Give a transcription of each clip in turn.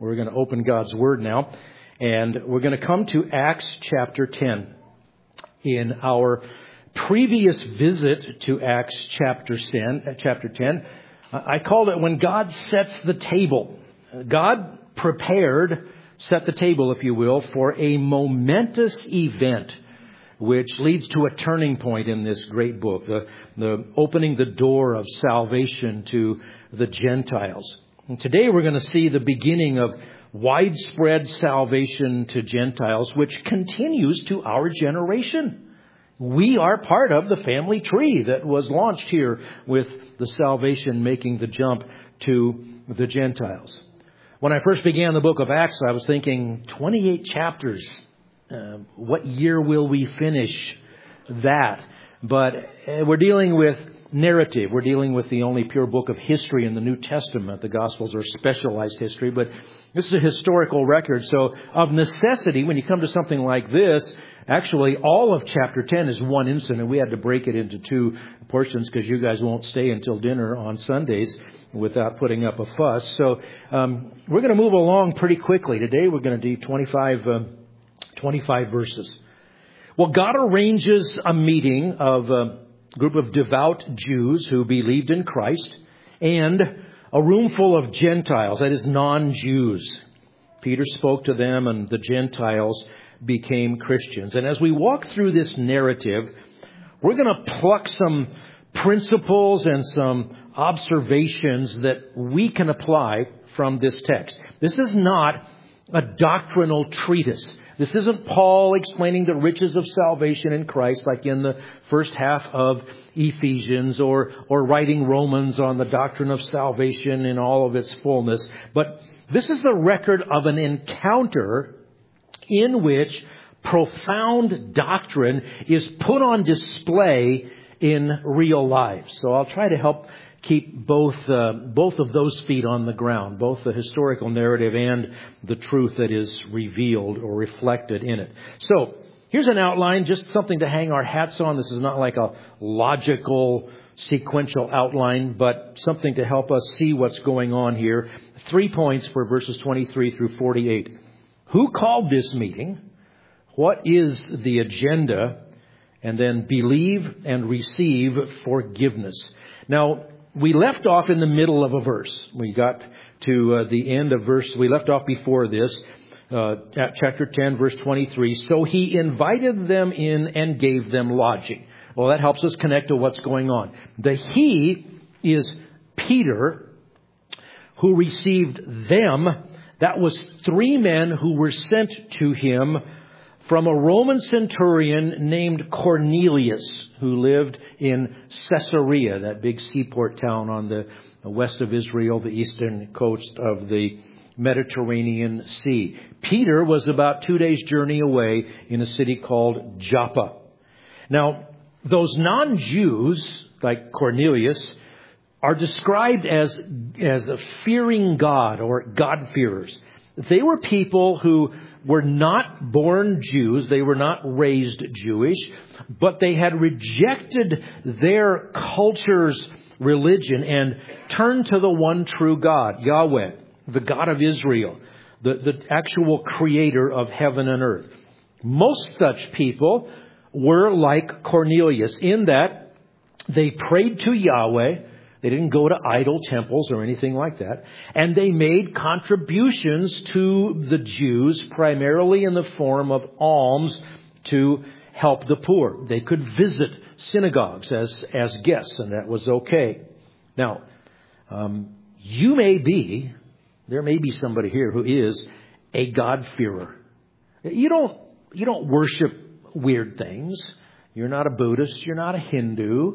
We're going to open God's Word now, and we're going to come to Acts chapter 10. In our previous visit to Acts chapter 10, I called it When God Sets the Table. God set the table, if you will, for a momentous event which leads to a turning point in this great book, the opening the door of salvation to the Gentiles. And today we're going to see the beginning of widespread salvation to Gentiles, which continues to our generation. We are part of the family tree that was launched here with the salvation making the jump to the Gentiles. When I first began the book of Acts, I was thinking 28 chapters. What year will we finish that? But we're dealing with narrative. We're dealing with the only pure book of history in the New Testament. The Gospels are specialized history, but this is a historical record. So of necessity, when you come to something like this, actually all of chapter 10 is one incident. We had to break it into two portions because you guys won't stay until dinner on Sundays without putting up a fuss. So we're going to move along pretty quickly. Today we're going to do 25 verses. Well, God arranges a meeting of a group of devout Jews who believed in Christ and a room full of Gentiles, that is non-Jews. Peter spoke to them and the Gentiles became Christians. And as we walk through this narrative, we're going to pluck some principles and some observations that we can apply from this text. This is not a doctrinal treatise. This isn't Paul explaining the riches of salvation in Christ like in the first half of Ephesians or writing Romans on the doctrine of salvation in all of its fullness. But this is the record of an encounter in which profound doctrine is put on display in real lives. So I'll try to help keep both of those feet on the ground, both the historical narrative and the truth that is revealed or reflected in it. So here's an outline, just something to hang our hats on. This is not like a logical, sequential outline, but something to help us see what's going on here. 3 points for verses 23 through 48. Who called this meeting? What is the agenda? And then believe and receive forgiveness. Now, we left off in the middle of a verse. We got to the end of verse. We left off before this, at chapter 10, verse 23. So he invited them in and gave them lodging. Well, that helps us connect to what's going on. The he is Peter, who received them. That was 3 men who were sent to him from a Roman centurion named Cornelius, who lived in Caesarea, that big seaport town on the west of Israel, the eastern coast of the Mediterranean Sea. Peter was about 2 days' journey away in a city called Joppa. Now, those non-Jews, like Cornelius, are described as fearing God or God-fearers. They were people who were not born Jews. They were not raised Jewish, but they had rejected their culture's religion and turned to the one true God, Yahweh, the God of Israel, the actual creator of heaven and earth. Most such people were like Cornelius in that they prayed to Yahweh. They didn't go to idol temples or anything like that. And they made contributions to the Jews, primarily in the form of alms to help the poor. They could visit synagogues as guests, and that was okay. Now, there may be somebody here who is a God-fearer. You don't worship weird things. You're not a Buddhist. You're not a Hindu.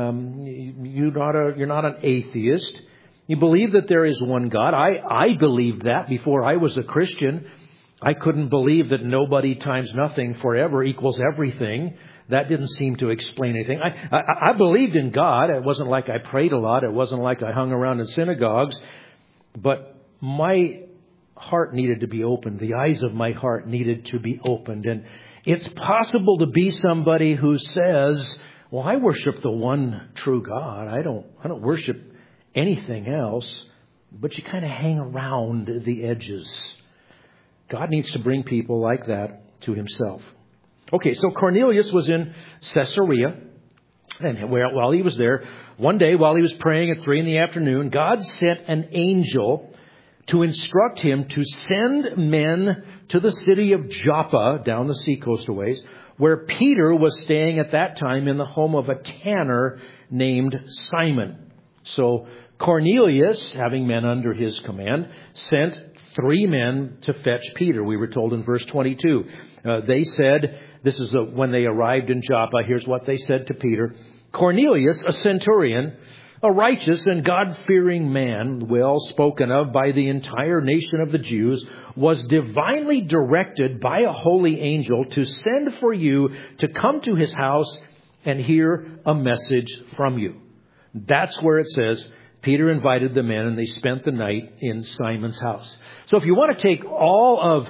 You're not an atheist. You believe that there is one God. I believed that before I was a Christian. I couldn't believe that nobody times nothing forever equals everything. That didn't seem to explain anything. I believed in God. It wasn't like I prayed a lot. It wasn't like I hung around in synagogues. But my heart needed to be opened. The eyes of my heart needed to be opened. And it's possible to be somebody who says, well, I worship the one true God. I don't worship anything else. but you kind of hang around the edges. God needs to bring people like that to himself. Okay, so Cornelius was in Caesarea, and while he was there, one day while he was praying at 3 p.m, God sent an angel to instruct him to send men to the city of Joppa, down the seacoast a ways, where Peter was staying at that time in the home of a tanner named Simon. So Cornelius, having men under his command, sent 3 men to fetch Peter. We were told in verse 22. They said, when they arrived in Joppa, here's what they said to Peter. Cornelius, a centurion, a righteous and God-fearing man, well spoken of by the entire nation of the Jews, was divinely directed by a holy angel to send for you to come to his house and hear a message from you. That's where it says Peter invited the men and they spent the night in Simon's house. So if you want to take all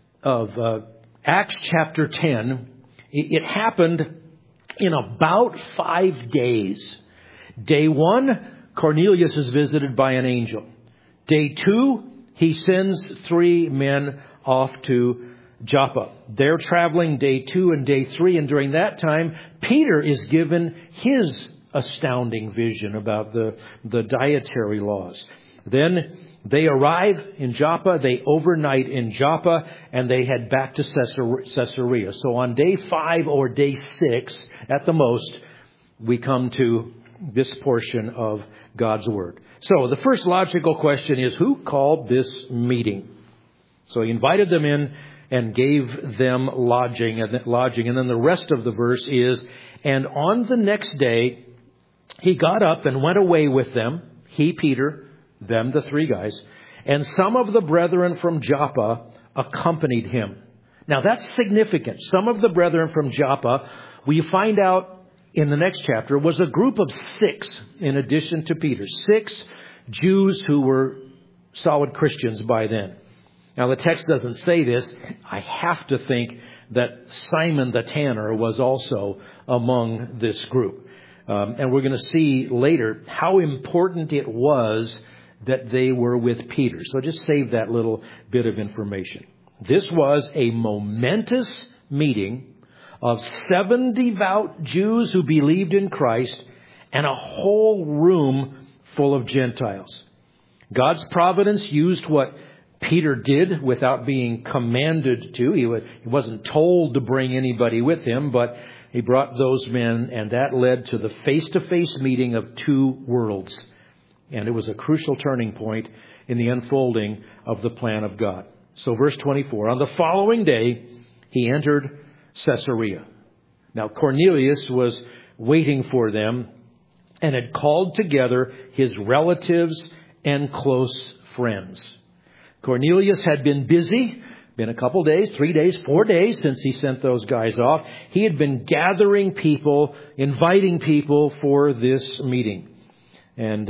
of Acts chapter 10, it happened in about 5 days. Day 1, Cornelius is visited by an angel. Day 2, he sends 3 men off to Joppa. They're traveling day 2 and day 3, and during that time, Peter is given his astounding vision about the dietary laws. Then they arrive in Joppa, they overnight in Joppa, and they head back to Caesarea. So on day 5 or day 6, at the most, we come to this portion of God's Word. So the first logical question is, who called this meeting? So he invited them in and gave them lodging. And then the rest of the verse is, and on the next day, he got up and went away with them, he, Peter, them, the 3 guys, and some of the brethren from Joppa accompanied him. Now that's significant. Some of the brethren from Joppa, we find out in the next chapter, was a group of 6 in addition to Peter. 6 Jews who were solid Christians by then. Now the text doesn't say this. I have to think that Simon the tanner was also among this group. And we're going to see later how important it was that they were with Peter. So just save that little bit of information. This was a momentous meeting of 7 devout Jews who believed in Christ and a whole room full of Gentiles. God's providence used what Peter did without being commanded to. He wasn't told to bring anybody with him, but he brought those men, and that led to the face-to-face meeting of 2 worlds. And it was a crucial turning point in the unfolding of the plan of God. So verse 24, on the following day, he entered Caesarea. Now Cornelius was waiting for them and had called together his relatives and close friends. Cornelius had been busy, been a couple days, 3 days, 4 days since he sent those guys off. He had been gathering people, inviting people for this meeting. And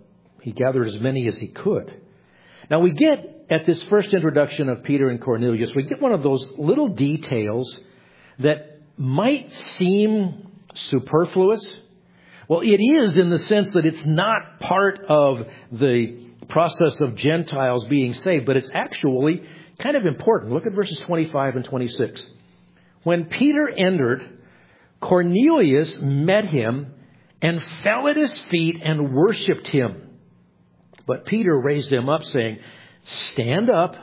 he gathered as many as he could. Now we get, at this first introduction of Peter and Cornelius, we get one of those little details that might seem superfluous. Well, it is in the sense that it's not part of the process of Gentiles being saved, but it's actually kind of important. Look at verses 25 and 26. When Peter entered, Cornelius met him and fell at his feet and worshipped him. But Peter raised him up, saying, "Stand up,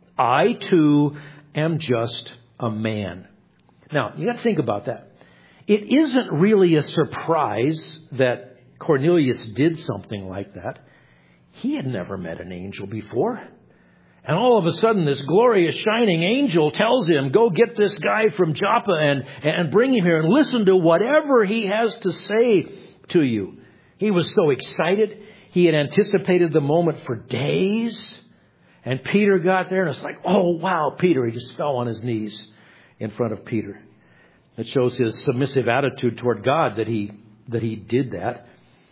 I too am just a man." Now, you got to think about that. It isn't really a surprise that Cornelius did something like that. He had never met an angel before. And all of a sudden, this glorious shining angel tells him, go get this guy from Joppa and bring him here and listen to whatever he has to say to you. He was so excited. He had anticipated the moment for days. And Peter got there and it's like, oh, wow, Peter. He just fell on his knees in front of Peter. It shows his submissive attitude toward God that he did that.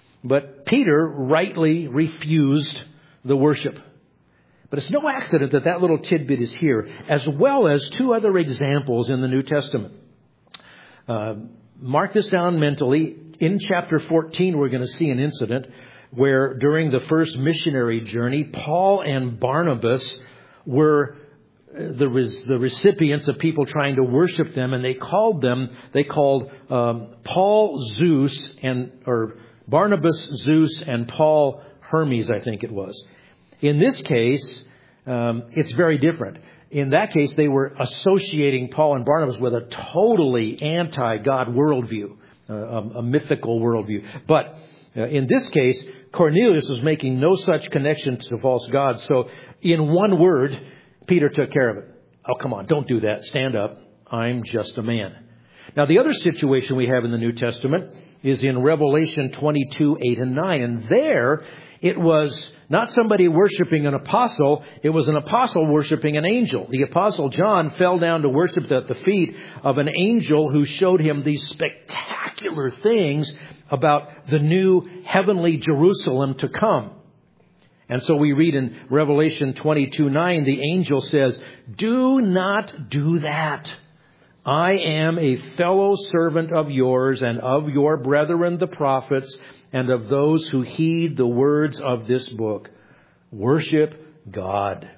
But Peter rightly refused the worship. But it's no accident that that little tidbit is here, as well as 2 other examples in the New Testament. Mark this down mentally. In chapter 14, we're going to see an incident where during the first missionary journey, Paul and Barnabas were the recipients of people trying to worship them, and they called Paul Zeus or Barnabas Zeus and Paul Hermes, I think it was. In this case, it's very different. In that case, they were associating Paul and Barnabas with a totally anti-God worldview, a mythical worldview. But in this case, Cornelius was making no such connection to false gods. So in one word, Peter took care of it. Oh, come on, don't do that. Stand up. I'm just a man. Now, the other situation we have in the New Testament is in Revelation 22, 8 and 9. And there, it was not somebody worshiping an apostle. It was an apostle worshiping an angel. The apostle John fell down to worship at the feet of an angel who showed him these spectacular things about the new heavenly Jerusalem to come. And so we read in Revelation 22:9, the angel says, "Do not do that. I am a fellow servant of yours and of your brethren the prophets and of those who heed the words of this book. Worship God."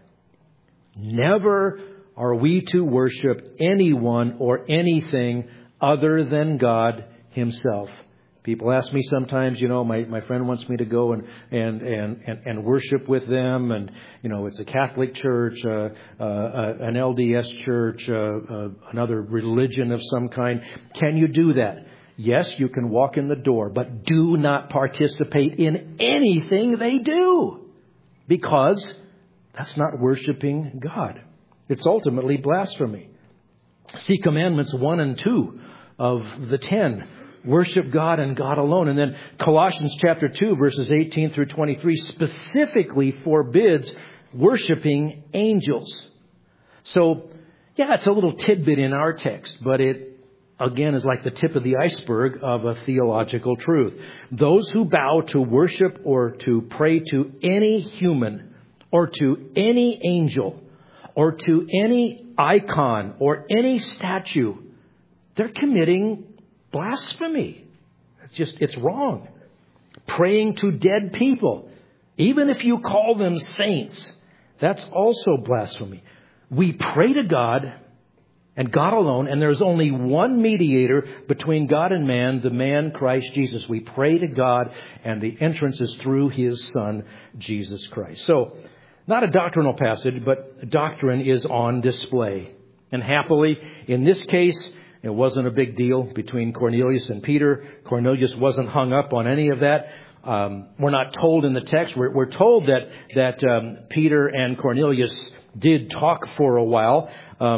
Never are we to worship anyone or anything other than God Himself. People ask me sometimes, my friend wants me to go and worship with them. And, it's a Catholic church, an LDS church, another religion of some kind. Can you do that? Yes, you can walk in the door, but do not participate in anything they do, because that's not worshiping God. It's ultimately blasphemy. See Commandments 1 and 2 of the 10. Worship God and God alone. And then Colossians chapter 2, verses 18 through 23 specifically forbids worshiping angels. So, it's a little tidbit in our text, but it, again, is like the tip of the iceberg of a theological truth. Those who bow to worship or to pray to any human or to any angel or to any icon or any statue, they're committing blasphemy. It's wrong. Praying to dead people, even if you call them saints, that's also blasphemy. We pray to God and God alone, and there's only one mediator between God and man, the man Christ Jesus. We pray to God, and the entrance is through His Son, Jesus Christ. So, not a doctrinal passage, but doctrine is on display. And happily, in this case, it wasn't a big deal between Cornelius and Peter. Cornelius wasn't hung up on any of that. We're not told in the text. We're told that Peter and Cornelius did talk for a while.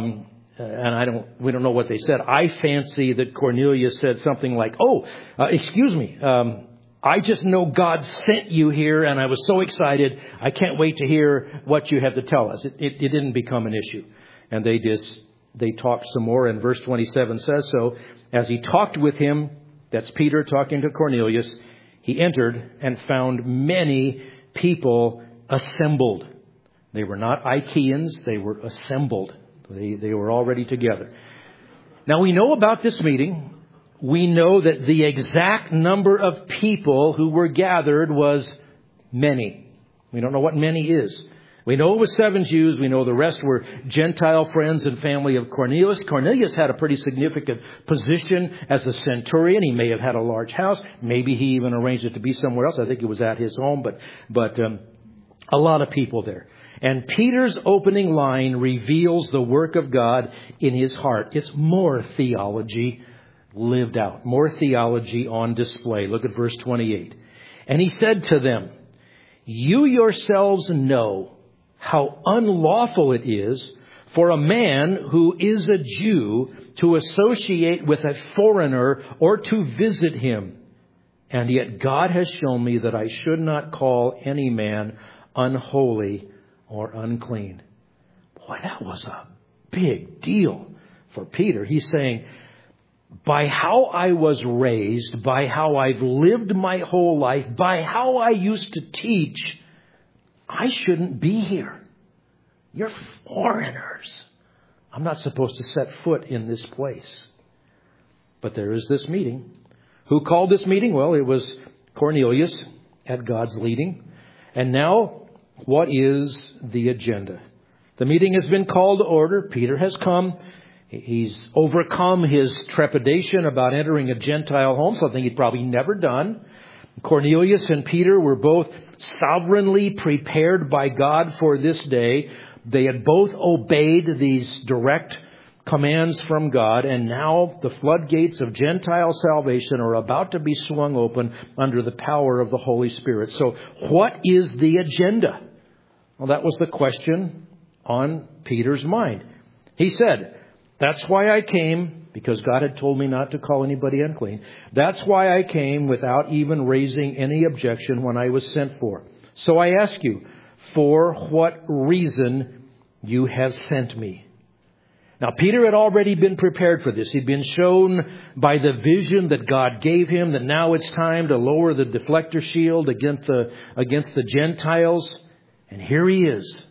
And we don't know what they said. I fancy that Cornelius said something like, excuse me, I just know God sent you here, and I was so excited. I can't wait to hear what you have to tell us. It didn't become an issue. And they talked some more, and verse 27 says so. As he talked with him, that's Peter talking to Cornelius, he entered and found many people assembled. They were not Ichaeans, they were assembled. They were already together. Now we know about this meeting. We know that the exact number of people who were gathered was many. We don't know what many is. We know it was 7 Jews. We know the rest were Gentile friends and family of Cornelius. Cornelius had a pretty significant position as a centurion. He may have had a large house. Maybe he even arranged it to be somewhere else. I think it was at his home, but a lot of people there. And Peter's opening line reveals the work of God in his heart. It's more theology lived out, more theology on display. Look at verse 28. And he said to them, "You yourselves know how unlawful it is for a man who is a Jew to associate with a foreigner or to visit him. And yet God has shown me that I should not call any man unholy or unclean." Boy, that was a big deal for Peter. He's saying, by how I was raised, by how I've lived my whole life, by how I used to teach, I shouldn't be here. You're foreigners. I'm not supposed to set foot in this place. But there is this meeting. Who called this meeting? Well, it was Cornelius at God's leading. And now, what is the agenda? The meeting has been called to order. Peter has come. He's overcome his trepidation about entering a Gentile home, something he'd probably never done. Cornelius and Peter were both sovereignly prepared by God for this day. They had both obeyed these direct commands from God, and now the floodgates of Gentile salvation are about to be swung open under the power of the Holy Spirit. So what is the agenda? Well, that was the question on Peter's mind. He said, that's why I came, because God had told me not to call anybody unclean. That's why I came without even raising any objection when I was sent for. So I ask you, for what reason you have sent me? Now, Peter had already been prepared for this. He'd been shown by the vision that God gave him that now it's time to lower the deflector shield against the Gentiles. And here he is.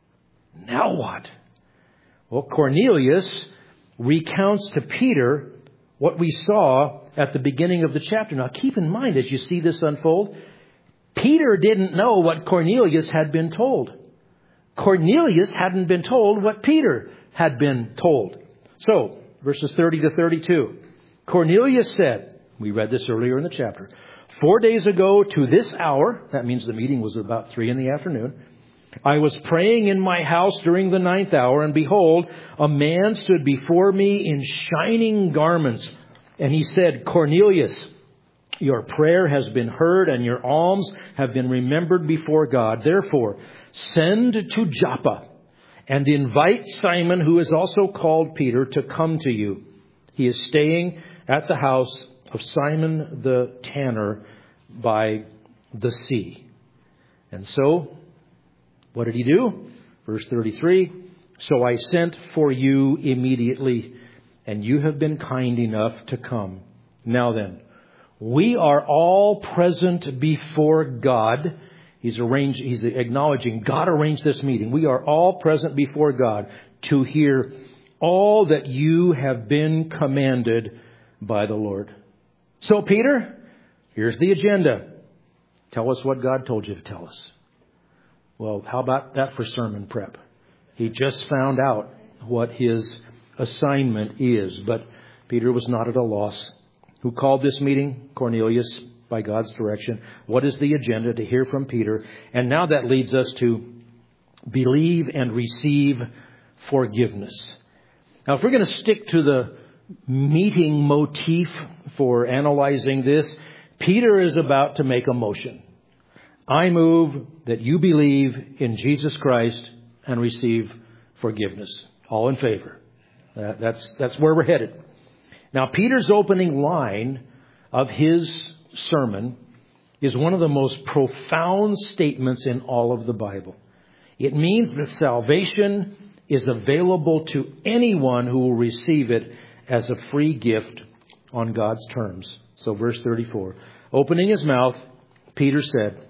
Now what? Well, Cornelius recounts to Peter what we saw at the beginning of the chapter. Now, keep in mind as you see this unfold, Peter didn't know what Cornelius had been told. Cornelius hadn't been told what Peter had been told. So, verses 30 to 32. Cornelius said, we read this earlier in the chapter, 4 days ago to this hour, that means the meeting was about 3 p.m, I was praying in my house during the 9th hour, and behold, a man stood before me in shining garments. And he said, Cornelius, your prayer has been heard, and your alms have been remembered before God. Therefore, send to Joppa and invite Simon, who is also called Peter, to come to you. He is staying at the house of Simon the tanner by the sea. And so, what did he do? Verse 33, so I sent for you immediately, and you have been kind enough to come. Now then, we are all present before God. He's acknowledging God arranged this meeting. We are all present before God to hear all that you have been commanded by the Lord. So, Peter, here's the agenda. Tell us what God told you to tell us. Well, how about that for sermon prep? He just found out what his assignment is, but Peter was not at a loss. Who called this meeting? Cornelius, by God's direction. What is the agenda? To hear from Peter. And now that leads us to believe and receive forgiveness. Now, if we're going to stick to the meeting motif for analyzing this, Peter is about to make a motion. I move that you believe in Jesus Christ and receive forgiveness. All in favor. That's where we're headed. Now, Peter's opening line of his sermon is one of the most profound statements in all of the Bible. It means that salvation is available to anyone who will receive it as a free gift on God's terms. So verse 34, opening his mouth, Peter said,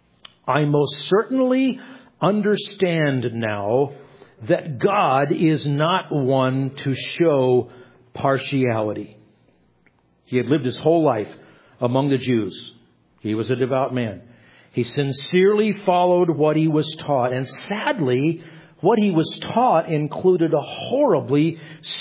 I most certainly understand now that God is not one to show partiality. He had lived his whole life among the Jews. He was a devout man. He sincerely followed what he was taught. And sadly, what he was taught included a horribly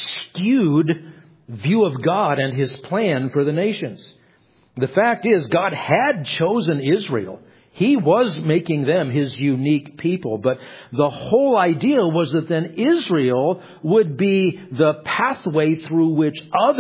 skewed view of God and his plan for the nations. The fact is, God had chosen Israel. He was making them his unique people. But the whole idea was that then Israel would be the pathway through which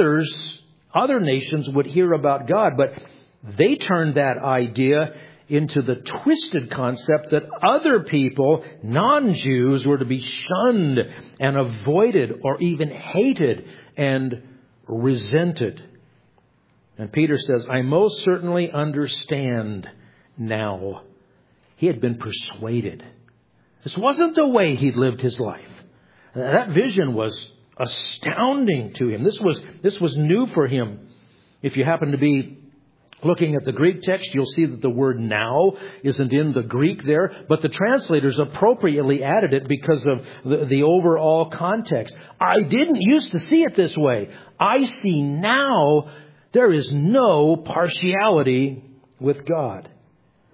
other nations would hear about God. But they turned that idea into the twisted concept that other people, non-Jews, were to be shunned and avoided or even hated and resented. And Peter says, I most certainly understand now. He had been persuaded. This wasn't the way he'd lived his life. That vision was astounding to him. This was new for him. If you happen to be looking at the Greek text, you'll see that the word now isn't in the Greek there, but the translators appropriately added it because of the overall context. I didn't used to see it this way. I see now there is no partiality with God.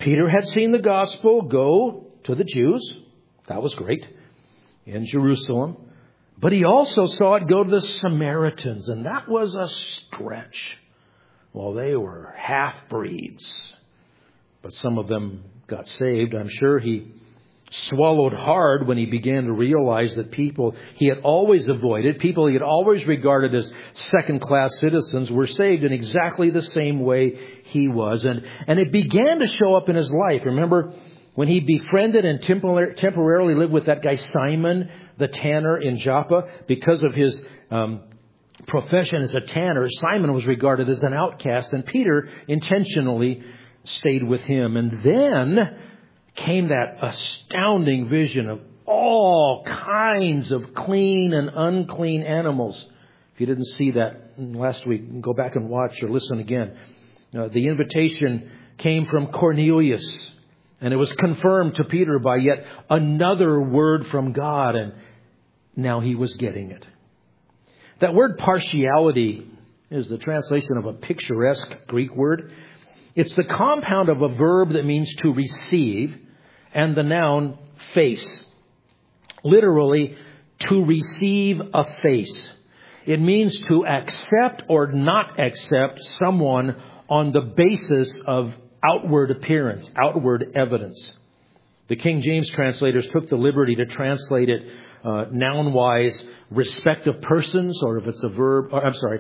Peter had seen the gospel go to the Jews. That was great. In Jerusalem. But he also saw it go to the Samaritans. And that was a stretch. Well, they were half-breeds. But some of them got saved. I'm sure he swallowed hard when he began to realize that people he had always avoided, people he had always regarded as second-class citizens, were saved in exactly the same way he was. And it began to show up in his life. Remember when he befriended and temporarily lived with that guy Simon, the tanner in Joppa? Because of his profession as a tanner, Simon was regarded as an outcast, and Peter intentionally stayed with him. And then came that astounding vision of all kinds of clean and unclean animals. If you didn't see that last week, go back and watch or listen again. The invitation came from Cornelius, and it was confirmed to Peter by yet another word from God, and now he was getting it. That word partiality is the translation of a picturesque Greek word. It's the compound of a verb that means to receive and the noun face. Literally, to receive a face. It means to accept or not accept someone on the basis of outward appearance, outward evidence. The King James translators took the liberty to translate it noun-wise, respect of persons, or if it's a verb,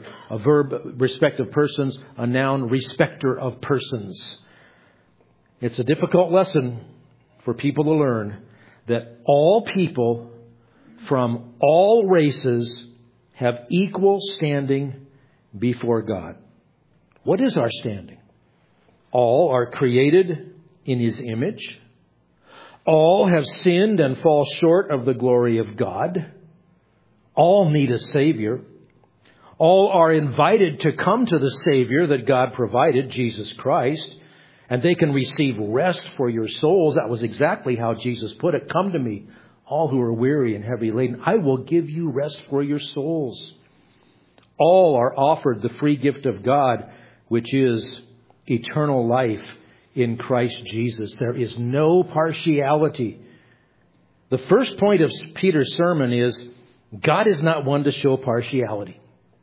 respect of persons, a noun, respecter of persons. It's a difficult lesson for people to learn that all people from all races have equal standing before God. What is our standing? All are created in His image. All have sinned and fall short of the glory of God. All need a Savior. All are invited to come to the Savior that God provided, Jesus Christ, and they can receive rest for your souls. That was exactly how Jesus put it. Come to me, all who are weary and heavy laden. I will give you rest for your souls. All are offered the free gift of God, which is eternal life in Christ Jesus. There is no partiality. The first point of Peter's sermon is God is not one to show partiality.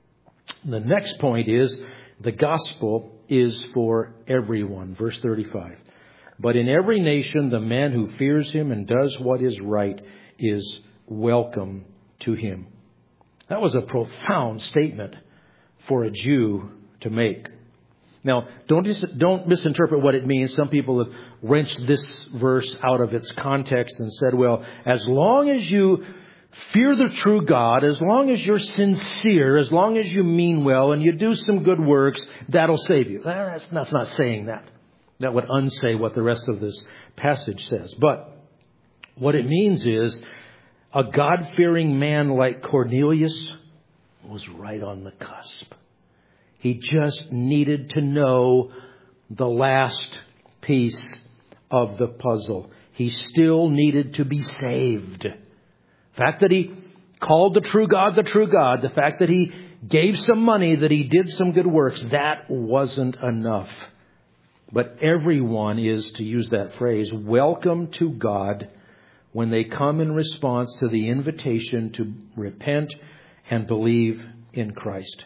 The next point is the gospel is for everyone. Verse 35. But in every nation, the man who fears Him and does what is right is welcome to Him. That was a profound statement for a Jew to make. Now, don't misinterpret what it means. Some people have wrenched this verse out of its context and said, well, as long as you fear the true God, as long as you're sincere, as long as you mean well and you do some good works, that'll save you. That's not saying that. That would unsay what the rest of this passage says. But what it means is a God-fearing man like Cornelius was right on the cusp. He just needed to know the last piece of the puzzle. He still needed to be saved. The fact that he called the true God, the fact that he gave some money, that he did some good works, that wasn't enough. But everyone is, to use that phrase, welcome to God when they come in response to the invitation to repent and believe in Christ.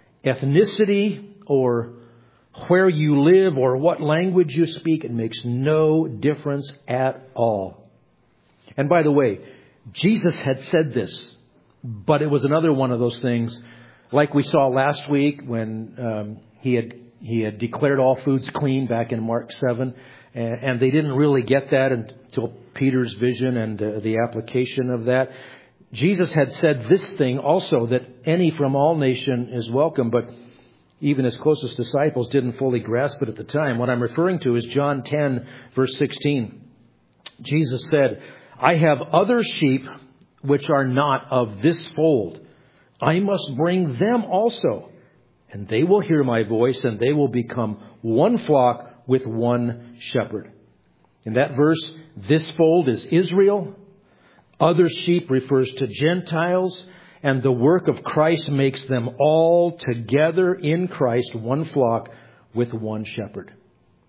Ethnicity or where you live or what language you speak, it makes no difference at all. And by the way, Jesus had said this, but it was another one of those things like we saw last week when he had declared all foods clean back in Mark 7. And they didn't really get that until Peter's vision and the application of that. Jesus had said this thing also, that any from all nation is welcome, but even his closest disciples didn't fully grasp it at the time. What I'm referring to is John 10, verse 16. Jesus said, I have other sheep which are not of this fold. I must bring them also, and they will hear my voice, and they will become one flock with one shepherd. In that verse, this fold is Israel. Other sheep refers to Gentiles, and the work of Christ makes them all together in Christ one flock with one shepherd.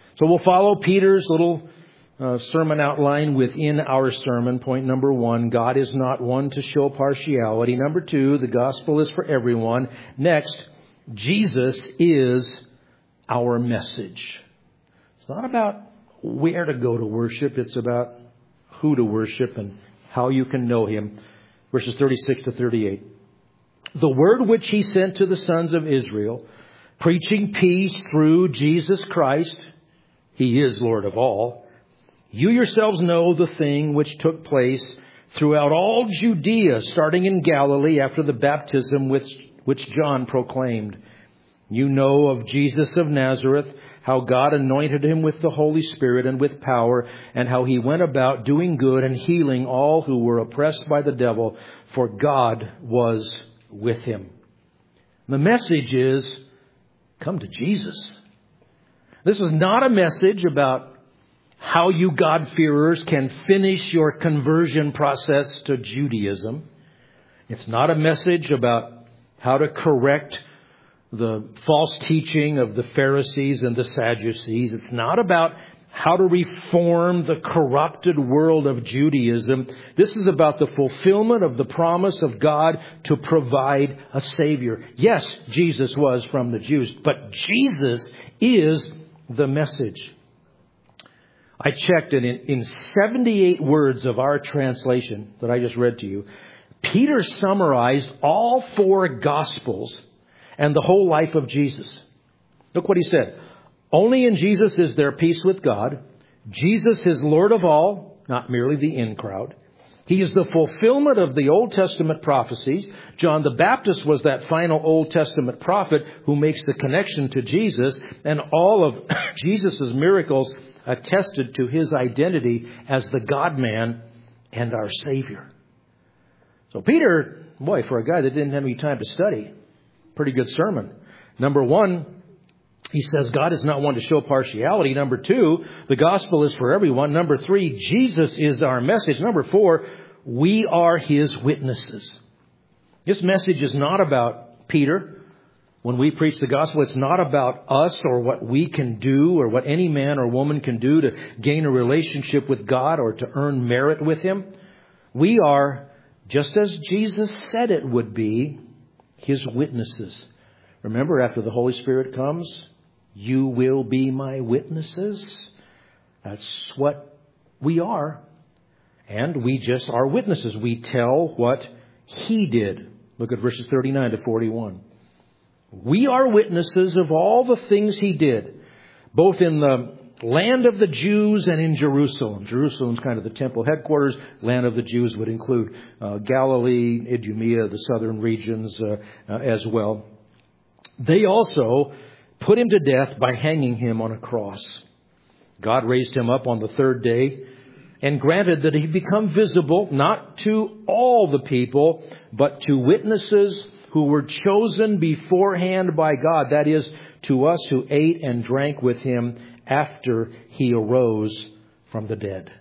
So we'll follow Peter's little sermon outline within our sermon. Point number 1, God is not one to show partiality. Number 2, the gospel is for everyone. Next, Jesus is our message. It's not about where to go to worship. It's about who to worship and how you can know Him. Verses 36 to 38. The word which He sent to the sons of Israel, preaching peace through Jesus Christ, He is Lord of all. You yourselves know the thing which took place throughout all Judea, starting in Galilee after the baptism which John proclaimed. You know of Jesus of Nazareth, how God anointed Him with the Holy Spirit and with power, and how He went about doing good and healing all who were oppressed by the devil, for God was with Him. The message is, come to Jesus. This is not a message about how you God-fearers can finish your conversion process to Judaism. It's not a message about how to correct the false teaching of the Pharisees and the Sadducees. It's not about how to reform the corrupted world of Judaism. This is about the fulfillment of the promise of God to provide a Savior. Yes, Jesus was from the Jews, but Jesus is the message. I checked, and in 78 words of our translation that I just read to you, Peter summarized all 4 Gospels and the whole life of Jesus. Look what he said. Only in Jesus is there peace with God. Jesus is Lord of all, not merely the in crowd. He is the fulfillment of the Old Testament prophecies. John the Baptist was that final Old Testament prophet who makes the connection to Jesus, and all of Jesus' miracles attested to His identity as the God-man and our Savior. So Peter, boy, for a guy that didn't have any time to study, pretty good sermon. Number 1, he says God is not one to show partiality. Number 2, the gospel is for everyone. Number 3, Jesus is our message. Number 4, we are His witnesses. This message is not about Peter. When we preach the gospel, it's not about us or what we can do or what any man or woman can do to gain a relationship with God or to earn merit with Him. We are, just as Jesus said it would be, His witnesses. Remember, after the Holy Spirit comes, you will be my witnesses. That's what we are. And we just are witnesses. We tell what He did. Look at verses 39 to 41. We are witnesses of all the things He did, both in the land of the Jews and in Jerusalem. Jerusalem's kind of the temple headquarters. Land of the Jews would include Galilee, Idumea, the southern regions as well. They also put Him to death by hanging Him on a cross. God raised Him up on the 3rd day and granted that He become visible, not to all the people, but to witnesses who were chosen beforehand by God. That is, to us who ate and drank with Him after He arose from the dead.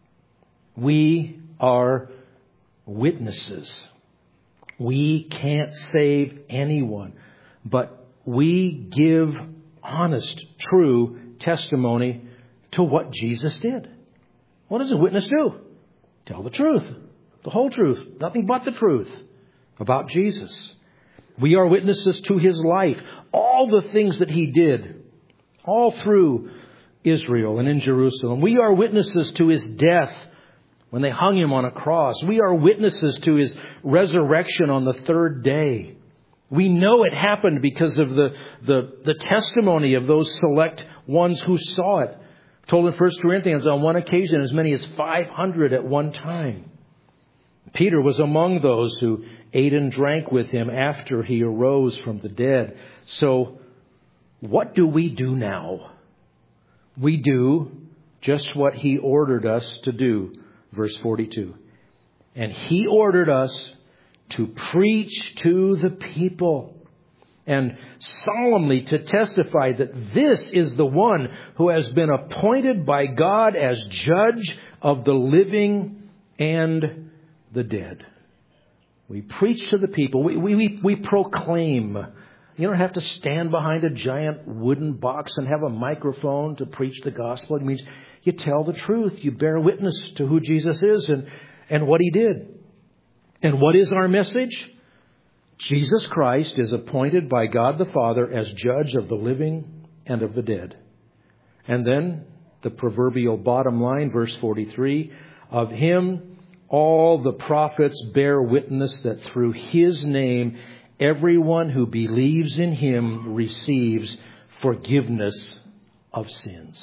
We are witnesses. We can't save anyone, but we give honest, true testimony to what Jesus did. What does a witness do? Tell the truth, the whole truth, nothing but the truth about Jesus. We are witnesses to His life, all the things that He did, all through Israel and in Jerusalem. We are witnesses to His death when they hung Him on a cross. We are witnesses to His resurrection on the 3rd day. We know it happened because of the testimony of those select ones who saw it. Told in 1 Corinthians, on one occasion, as many as 500 at one time. Peter was among those who ate and drank with Him after He arose from the dead. So what do we do now? We do just what He ordered us to do. Verse 42. And He ordered us to preach to the people and solemnly to testify that this is the one who has been appointed by God as judge of the living and the dead. We preach to the people. We proclaim. You don't have to stand behind a giant wooden box and have a microphone to preach the gospel. It means you tell the truth. You bear witness to who Jesus is and what He did. And what is our message? Jesus Christ is appointed by God the Father as judge of the living and of the dead. And then the proverbial bottom line, verse 43, of Him all the prophets bear witness that through His name everyone who believes in Him receives forgiveness of sins.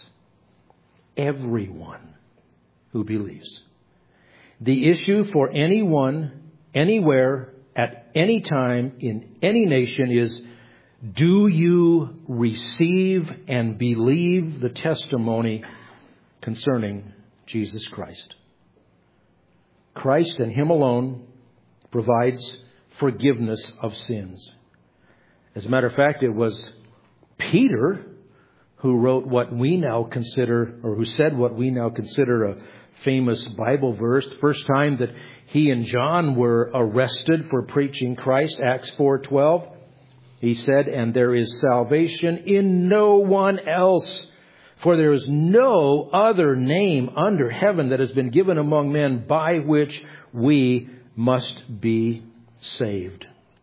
Everyone who believes. The issue for anyone, anywhere, at any time, in any nation is, do you receive and believe the testimony concerning Jesus Christ? Christ and Him alone provides forgiveness of sins. As a matter of fact, it was Peter who wrote what we now consider, or who said what we now consider a famous Bible verse. The first time that he and John were arrested for preaching Christ, Acts 4:12, he said, "And there is salvation in no one else, for there is no other name under heaven that has been given among men by which we must be saved."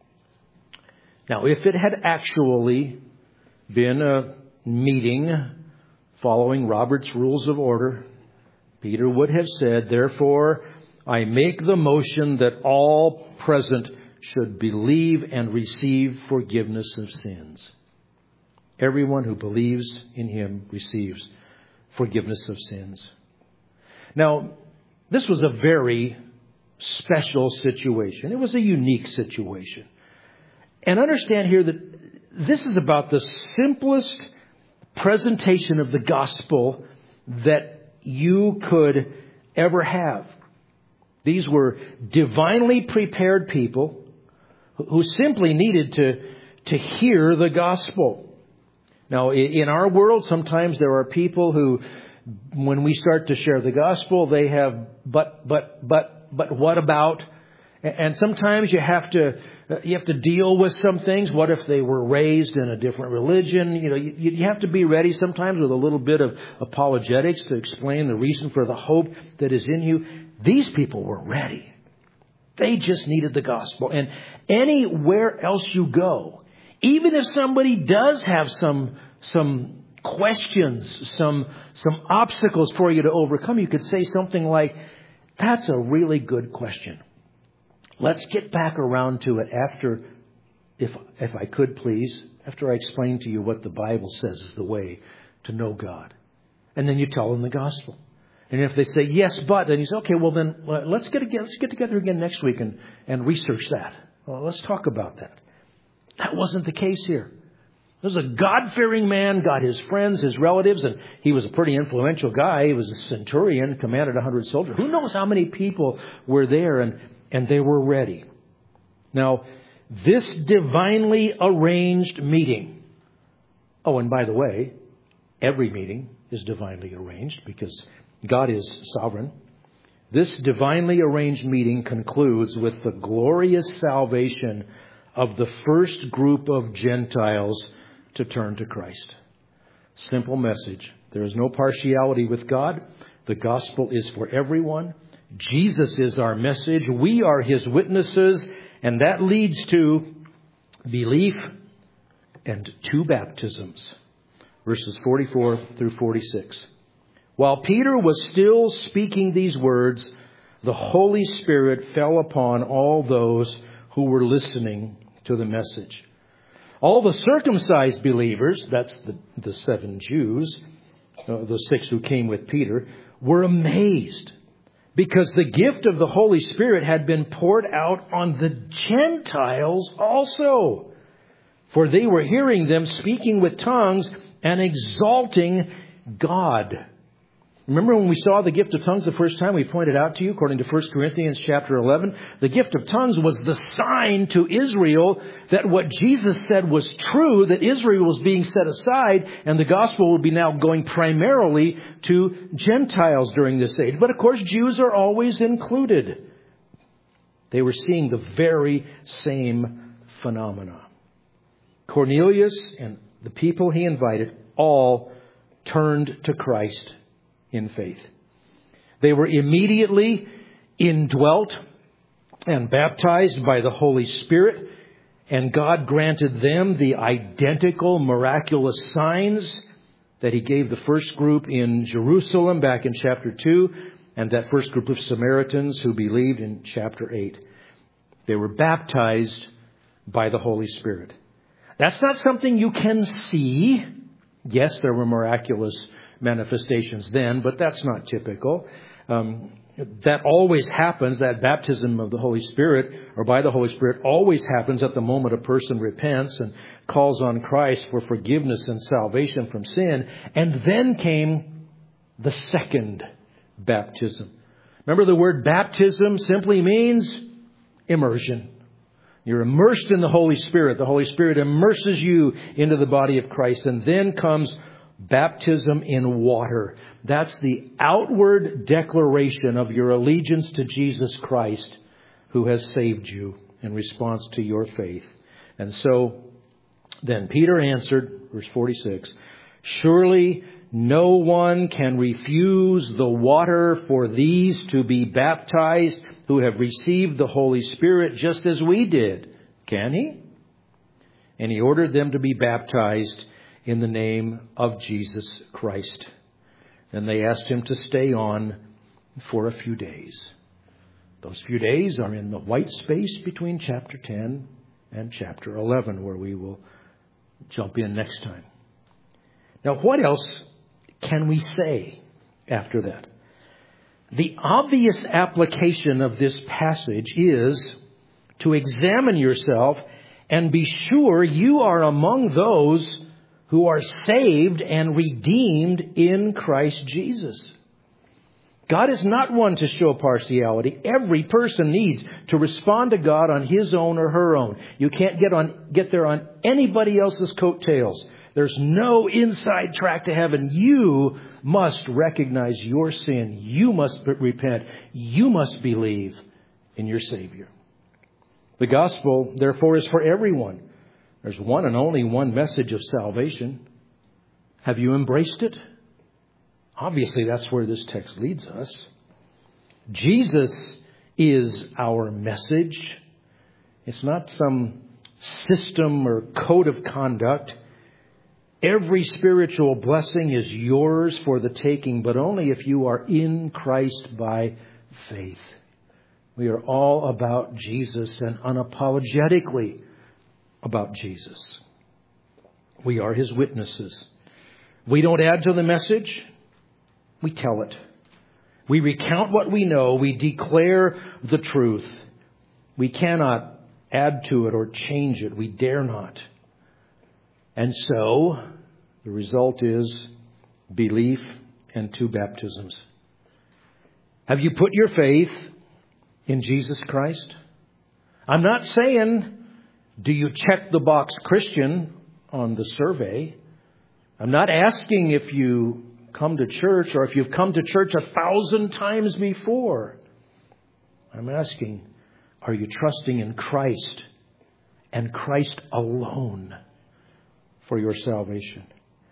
Now, if it had actually been a meeting following Robert's Rules of Order, Peter would have said, "Therefore, I make the motion that all present should believe and receive forgiveness of sins." Everyone who believes in Him receives forgiveness of sins. Now, this was a very special situation. It was a unique situation. And understand here that this is about the simplest presentation of the gospel that you could ever have. These were divinely prepared people who simply needed to hear the gospel. Now, in our world, sometimes there are people who, when we start to share the gospel, they have, but what about? And sometimes you have to deal with some things. What if they were raised in a different religion? You know, you have to be ready sometimes with a little bit of apologetics to explain the reason for the hope that is in you. These people were ready. They just needed the gospel. And anywhere else you go, even if somebody does have some questions, some obstacles for you to overcome, you could say something like, "That's a really good question. Let's get back around to it after, if I could please, after I explain to you what the Bible says is the way to know God." And then you tell them the gospel. And if they say, "Yes, but," then you say, "Okay, well then, let's get together again next week and research that. Well, let's talk about that." That wasn't the case here. This was a God-fearing man, got his friends, his relatives, and he was a pretty influential guy. He was a centurion, commanded 100 soldiers. Who knows how many people were there, and they were ready. Now, this divinely arranged meeting. Oh, and by the way, every meeting is divinely arranged because God is sovereign. This divinely arranged meeting concludes with the glorious salvation of the first group of Gentiles to turn to Christ. Simple message. There is no partiality with God. The gospel is for everyone. Jesus is our message. We are His witnesses. And that leads to belief and 2 baptisms. Verses 44 through 46. While Peter was still speaking these words, the Holy Spirit fell upon all those who were listening to the message. All the circumcised believers, that's the 7 Jews, the 6 who came with Peter, were amazed because the gift of the Holy Spirit had been poured out on the Gentiles also. For they were hearing them speaking with tongues and exalting God. Remember when we saw the gift of tongues the first time, we pointed out to you, according to 1 Corinthians chapter 11, the gift of tongues was the sign to Israel that what Jesus said was true, that Israel was being set aside, and the gospel would be now going primarily to Gentiles during this age. But of course, Jews are always included. They were seeing the very same phenomena. Cornelius and the people he invited all turned to Christ in faith. They were immediately indwelt and baptized by the Holy Spirit, and God granted them the identical miraculous signs that He gave the first group in Jerusalem back in chapter 2, and that first group of Samaritans who believed in chapter 8. They were baptized by the Holy Spirit. That's not something you can see. Yes, there were miraculous manifestations then, but that's not typical. That always happens, that baptism of the Holy Spirit, or by the Holy Spirit, always happens at the moment a person repents and calls on Christ for forgiveness and salvation from sin. And then came the second baptism. Remember, the word baptism simply means immersion. You're immersed in the Holy Spirit. The Holy Spirit immerses you into the body of Christ. And then comes baptism in water. That's the outward declaration of your allegiance to Jesus Christ, who has saved you in response to your faith. And so then Peter answered, verse 46, "Surely no one can refuse the water for these to be baptized who have received the Holy Spirit just as we did, can he?" And he ordered them to be baptized in the name of Jesus Christ. Then they asked him to stay on for a few days. Those few days are in the white space between chapter 10 and chapter 11, where we will jump in next time. Now, what else can we say after that? The obvious application of this passage is to examine yourself and be sure you are among those who are saved and redeemed in Christ Jesus. God is not one to show partiality. Every person needs to respond to God on his own or her own. You can't get there on anybody else's coattails. There's no inside track to heaven. You must recognize your sin. You must repent. You must believe in your Savior. The gospel, therefore, is for everyone. There's one and only one message of salvation. Have you embraced it? Obviously, that's where this text leads us. Jesus is our message. It's not some system or code of conduct. Every spiritual blessing is yours for the taking, but only if you are in Christ by faith. We are all about Jesus and unapologetically about Jesus. We are His witnesses. We don't add to the message. We tell it. We recount what we know. We declare the truth. We cannot add to it or change it. We dare not. And so, the result is belief and 2 baptisms. Have you put your faith in Jesus Christ? I'm not saying, do you check the box Christian on the survey? I'm not asking if you come to church or if you've come to church 1,000 times before. I'm asking, are you trusting in Christ and Christ alone for your salvation?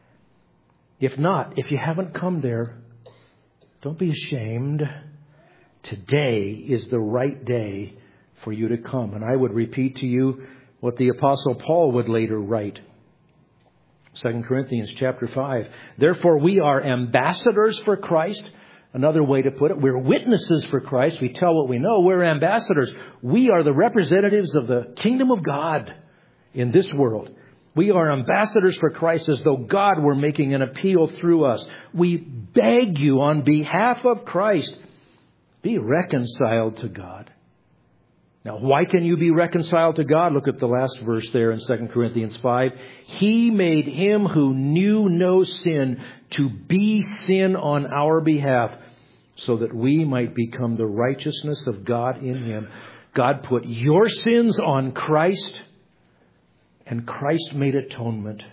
If not, if you haven't come there, don't be ashamed. Today is the right day for you to come. And I would repeat to you what the Apostle Paul would later write. 2 Corinthians chapter 5. Therefore, we are ambassadors for Christ. Another way to put it, we're witnesses for Christ. We tell what we know. We're ambassadors. We are the representatives of the kingdom of God in this world. We are ambassadors for Christ as though God were making an appeal through us. We beg you on behalf of Christ, be reconciled to God. Now, why can you be reconciled to God? Look at the last verse there in 2 Corinthians 5. He made Him who knew no sin to be sin on our behalf, so that we might become the righteousness of God in Him. God put your sins on Christ, and Christ made atonement.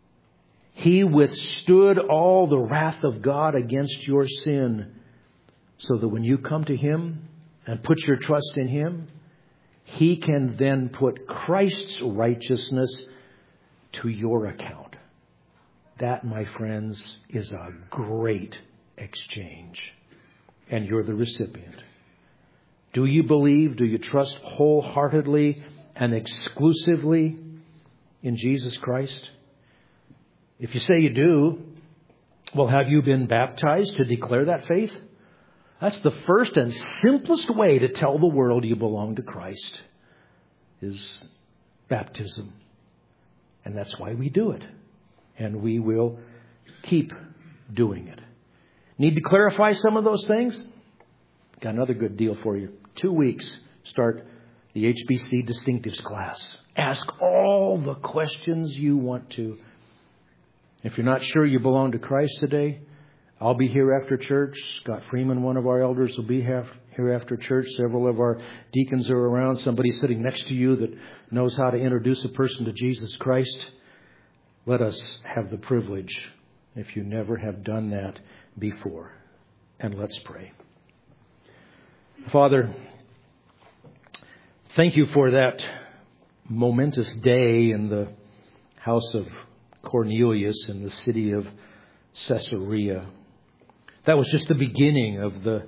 He withstood all the wrath of God against your sin, so that when you come to Him and put your trust in Him, He can then put Christ's righteousness to your account. That, my friends, is a great exchange. And you're the recipient. Do you believe? Do you trust wholeheartedly and exclusively in Jesus Christ? If you say you do, well, have you been baptized to declare that faith? That's the first and simplest way to tell the world you belong to Christ, is baptism. And that's why we do it. And we will keep doing it. Need to clarify some of those things? Got another good deal for you. 2 weeks, start the HBC Distinctives class. Ask all the questions you want to. If you're not sure you belong to Christ today, I'll be here after church. Scott Freeman, one of our elders, will be here after church. Several of our deacons are around. Somebody sitting next to you that knows how to introduce a person to Jesus Christ. Let us have the privilege, if you never have done that before. And let's pray. Father, thank you for that momentous day in the house of Cornelius in the city of Caesarea. That was just the beginning of the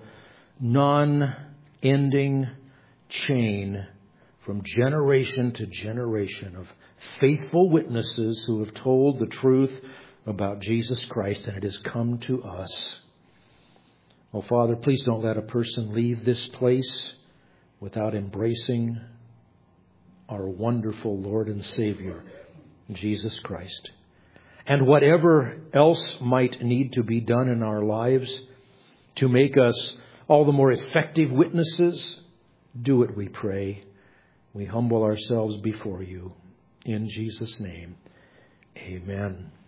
non-ending chain from generation to generation of faithful witnesses who have told the truth about Jesus Christ, and it has come to us. Oh, Father, please don't let a person leave this place without embracing our wonderful Lord and Savior, Jesus Christ. And whatever else might need to be done in our lives to make us all the more effective witnesses, do it, we pray. We humble ourselves before you. In Jesus' name, amen.